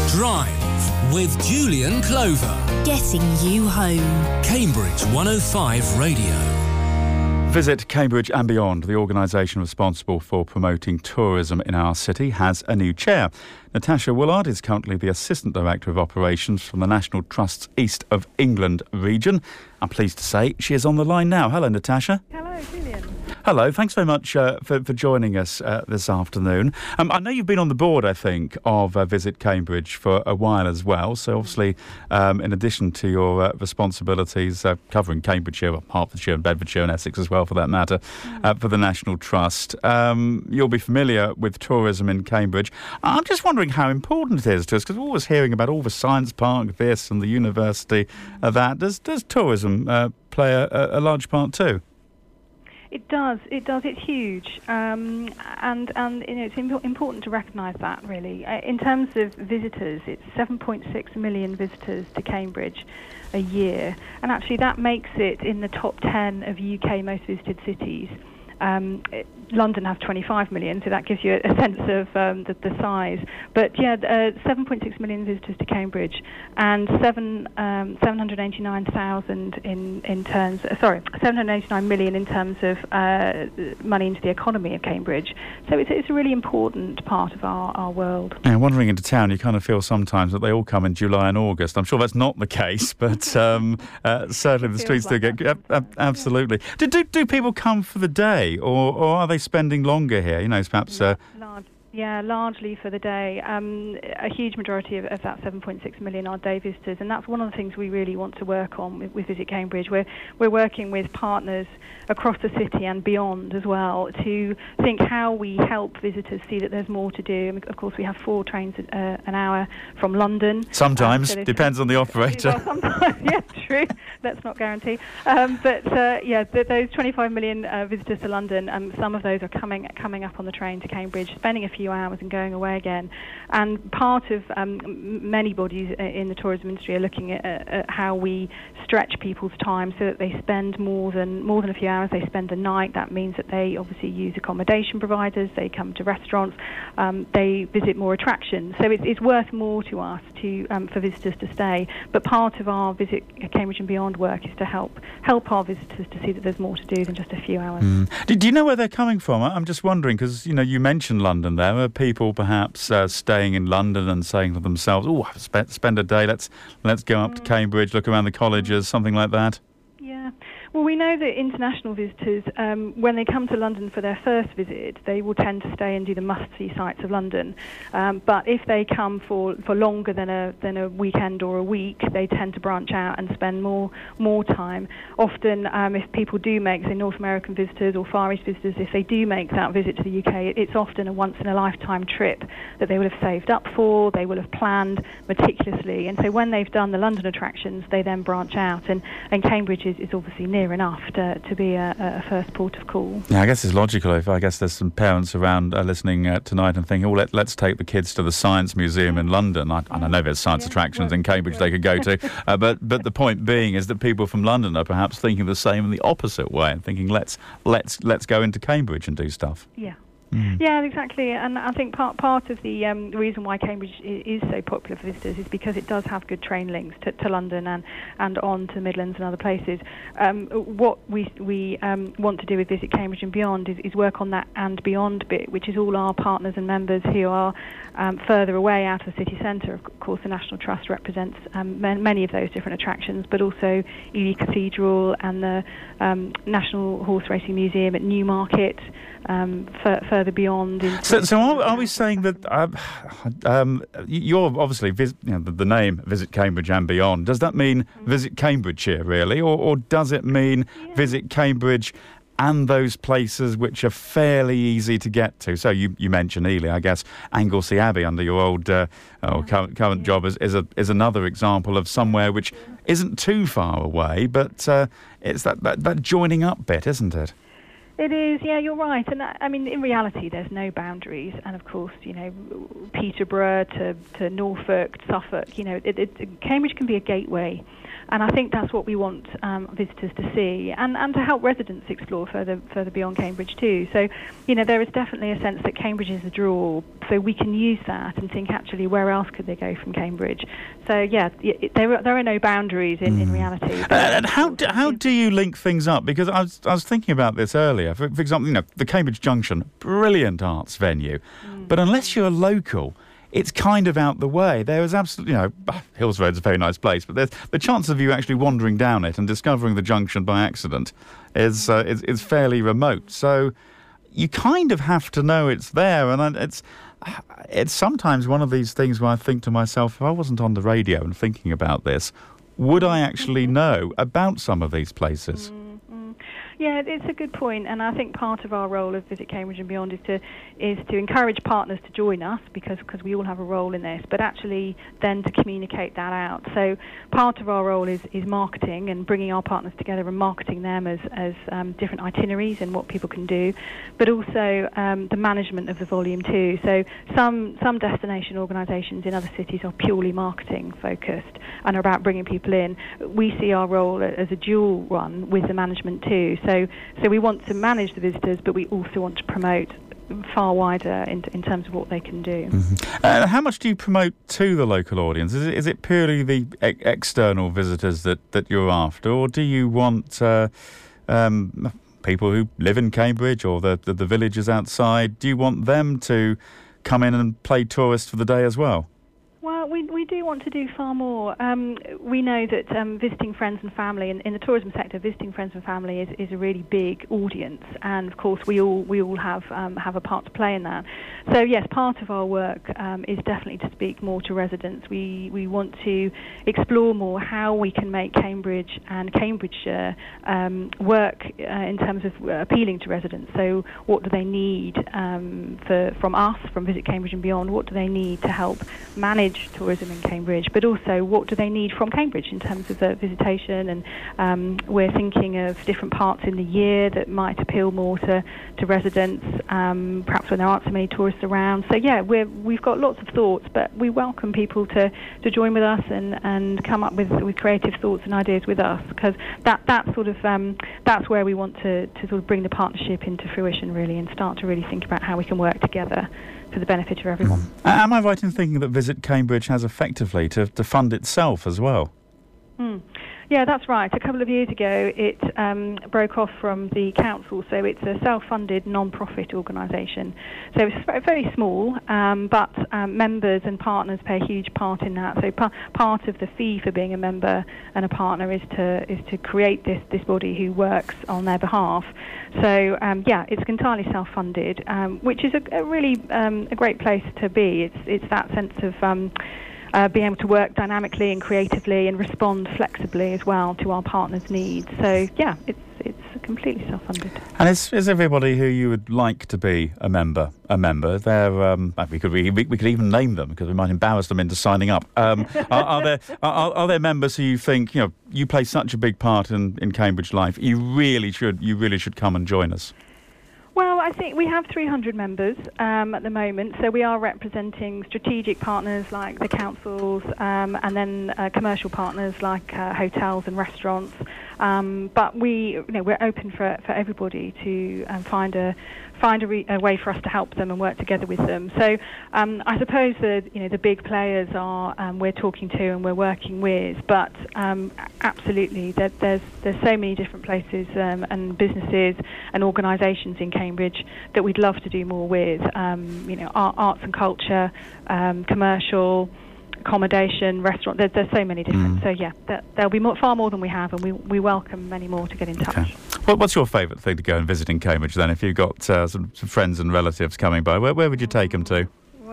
Drive with Julian Clover. Getting you home. Cambridge 105 Radio. Visit Cambridge and Beyond, the organisation responsible for promoting tourism in our city, has a new chair. Natasha Willard is currently the Assistant Director of Operations from the National Trust's East of England region. I'm pleased to say she is on the line now. Hello, Natasha. Hello, Julian. Hello, thanks very much for joining us this afternoon. I know you've been on the board, I think, of Visit Cambridge for a while as well. So obviously, in addition to your responsibilities covering Cambridgeshire, Hertfordshire and Bedfordshire and Essex as well for that matter, for the National Trust, you'll be familiar with tourism in Cambridge. I'm just wondering how important it is to us, because we're always hearing about all the science park, this and the university, that. Does tourism play a large part too? It does. It's huge, and it's important to recognise that. Really, in terms of visitors, it's 7.6 million visitors to Cambridge a year, and actually that makes it in the top 10 of UK most visited cities. London has 25 million, so that gives you a sense of the size. But yeah, 7.6 million visitors to Cambridge, and 789,000 in terms. 789 million in terms of money into the economy of Cambridge. So it's a really important part of our world. Yeah, wandering into town, you kind of feel sometimes that they all come in July and August. I'm sure that's not the case, but certainly the streets do get absolutely. Do people come for the day, or are they spending longer here? You know, perhaps. Largely for the day. A huge majority of that 7.6 million are day visitors, and that's one of the things we really want to work on with Visit Cambridge. We're working with partners across the city and beyond as well to think how we help visitors see that there's more to do. And of course, we have 4 trains an hour from London. Sometimes, depends on the operator. Well, sometimes, yeah, true. Let's not guarantee. Those 25 million visitors to London, some of those are coming up on the train to Cambridge, spending a few hours and going away again. And part of many bodies in the tourism industry are looking at how we stretch people's time so that they spend more than a few hours. They spend the night. That means that they obviously use accommodation providers. They come to restaurants. They visit more attractions. So it's worth more to us for visitors to stay. But part of our Visit Cambridge and Beyond work is to help our visitors to see that there's more to do than just a few hours. Do you know where they're coming from? I'm just wondering, because you mentioned London there. Are people perhaps staying in London and saying to themselves, "Oh, I've spend a day. Let's go up to Cambridge, look around the colleges," something like that? Yeah. Well, we know that international visitors, when they come to London for their first visit, they will tend to stay and do the must-see sites of London. But if they come for longer than a weekend or a week, they tend to branch out and spend more time. Often, if people do make, say, North American visitors or Far East visitors, if they do make that visit to the UK, it's often a once-in-a-lifetime trip that they will have saved up for, they will have planned meticulously. And so when they've done the London attractions, they then branch out. And Cambridge is obviously near enough to be a first port of call. Yeah, I guess it's logical. I guess there's some parents around listening tonight and thinking, let's take the kids to the Science Museum in London. I know there's science attractions in Cambridge they could go to, but the point being is that people from London are perhaps thinking the same in the opposite way and thinking, let's go into Cambridge and do stuff. Yeah. Yeah, exactly. And I think part of the reason why Cambridge is so popular for visitors is because it does have good train links to London and on to the Midlands and other places. What we want to do with Visit Cambridge and Beyond is work on that and beyond bit, which is all our partners and members who are further away out of the city centre. Of course, the National Trust represents many of those different attractions, but also Ely Cathedral and the National Horse Racing Museum at Newmarket, further beyond. So are we saying that you're obviously the name Visit Cambridge and Beyond? Does that mean Visit Cambridgeshire really, or does it mean Visit Cambridge and those places which are fairly easy to get to? So you mentioned Ely, I guess Anglesey Abbey under your old current job is another example of somewhere which isn't too far away, but it's that joining up bit, isn't it? It is, yeah, you're right. And I mean, in reality, there's no boundaries. And of course, Peterborough to Norfolk, Suffolk, Cambridge can be a gateway. And I think that's what we want visitors to see, and to help residents explore further beyond Cambridge too. So, there is definitely a sense that Cambridge is a draw, so we can use that and think, actually, where else could they go from Cambridge? So, yeah, there are no boundaries in reality. And how do you link things up? Because I was thinking about this earlier. For example, the Cambridge Junction, brilliant arts venue, but unless you're local, it's kind of out the way. There is absolutely, Hills Road's a very nice place, but there's the chance of you actually wandering down it and discovering the junction by accident is fairly remote. So you kind of have to know it's there, and it's sometimes one of these things where I think to myself, if I wasn't on the radio and thinking about this, would I actually know about some of these places? Yeah, it's a good point, and I think part of our role of Visit Cambridge and Beyond is to encourage partners to join us because we all have a role in this, but actually then to communicate that out. So part of our role is marketing and bringing our partners together and marketing them as different itineraries and what people can do, but also the management of the volume too. So some destination organisations in other cities are purely marketing focused and are about bringing people in. We see our role as a dual one with the management too. So we want to manage the visitors, but we also want to promote far wider in terms of what they can do. Mm-hmm. How much do you promote to the local audience? Is it purely the external visitors that you're after, or do you want people who live in Cambridge or the villages outside? Do you want them to come in and play tourist for the day as well? Well, we do want to do far more. We know that visiting friends and family, in the tourism sector, visiting friends and family is a really big audience, and of course we all have a part to play in that. So yes, part of our work is definitely to speak more to residents. We want to explore more how we can make Cambridge and Cambridgeshire work in terms of appealing to residents. So what do they need from us, from Visit Cambridge and Beyond? What do they need to help manage tourism in Cambridge, but also what do they need from Cambridge in terms of visitation? And we're thinking of different parts in the year that might appeal more to residents, perhaps when there aren't so many tourists around. So yeah, we've got lots of thoughts, but we welcome people to join with us and come up with creative thoughts and ideas with us, because that's where we want to sort of bring the partnership into fruition really, and start to really think about how we can work together for the benefit of everyone. Am I right in thinking that Visit Cambridge has effectively to fund itself as well? Yeah, that's right. A couple of years ago, it broke off from the council, so it's a self-funded non-profit organisation. So it's very small, but members and partners play a huge part in that. So part of the fee for being a member and a partner is to create this body who works on their behalf. So yeah, it's entirely self-funded, which is a really a great place to be. It's that sense of being able to work dynamically and creatively and respond flexibly as well to our partners' needs. So yeah, it's completely self-funded. And is everybody who you would like to be a member? They're we could even name them because we might embarrass them into signing up. Are there members who you think you play such a big part in Cambridge life? You really should come and join us. Well, I think we have 300 members at the moment, so we are representing strategic partners like the councils, and then commercial partners like hotels and restaurants. But we're open for everybody to find a way for us to help them and work together with them. So I suppose the big players are we're talking to and we're working with, but absolutely there's so many different places and businesses and organisations in Cambridge that we'd love to do more with. Arts and culture, commercial, accommodation, restaurant. There's so many different. So yeah, there'll be far more than we have, and we welcome many more to get in touch. Okay. What's your favourite thing to go and visit in Cambridge then? If you've got some friends and relatives coming by, where would you take them to?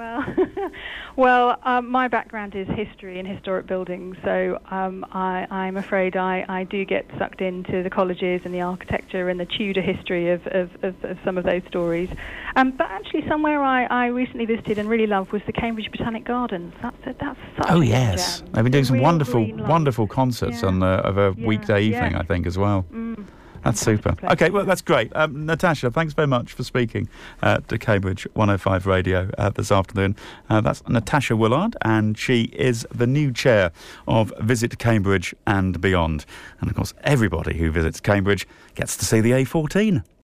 Well, my background is history and historic buildings, so I'm afraid I do get sucked into the colleges and the architecture and the Tudor history of some of those stories. But actually, somewhere I recently visited and really loved was the Cambridge Botanic Gardens. That's such a yes, gem. They've been doing some wonderful concerts on of a weekday evening, I think, as well. That's super. place. Okay, well, that's great. Natasha, thanks very much for speaking to Cambridge 105 Radio this afternoon. That's Natasha Willard, and she is the new chair of Visit Cambridge and Beyond. And, of course, everybody who visits Cambridge gets to see the A14.